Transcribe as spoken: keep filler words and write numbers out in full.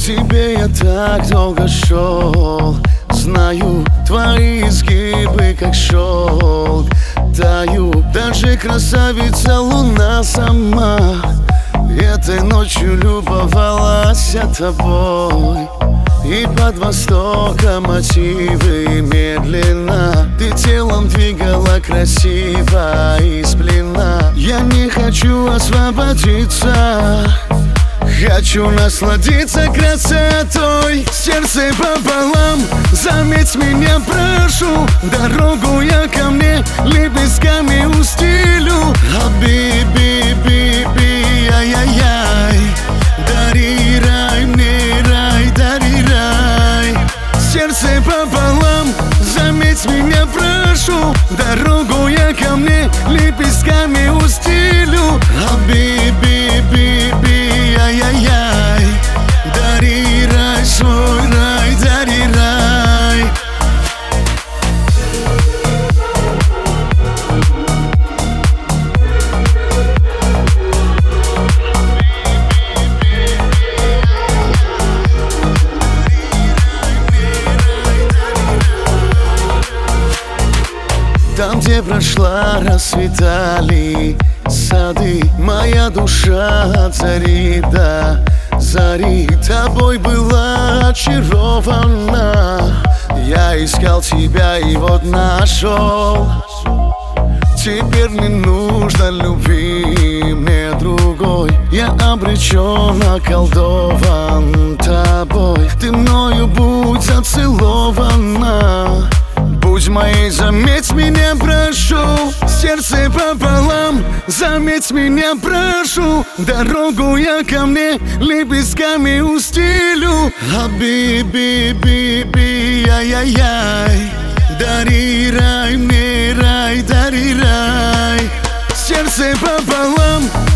тебе я так долго шел. Знаю, твои изгибы как шелк таю. Даже красавица луна сама этой ночью любовалась тобой. И под востоком мотивы медленно ты телом двигала красиво из плена. Я не хочу освободиться, хочу насладиться красотой. Сердце пополам, заметь меня, прошу. Дорогу я ко мне лепестками устелю. Хаби-би, би-би, ай-яй-яй. Дари рай мне, рай, дари рай. Сердце пополам, заметь меня, прошу. Дорогу я ко мне лепестками устелю. Хаби-би, би-би, ай-яй-яй. Дари рай, свой рай, дари рай. Там, где прошла, расцветали сады, моя душа от зари до зари тобой была очарована. Я искал тебя и вот нашел. Теперь не нужно любви мне другой. Я обречен, околдован тобой. Ты мною будь зацелована. Будь моей, заметь меня, прошу. Сердце пополам, заметь меня, прошу. Дорогу я ко мне лепестками устелю. Хаби-би, би-би, ай-яй-яй. Дари рай мне, рай, дари рай. Сердце пополам,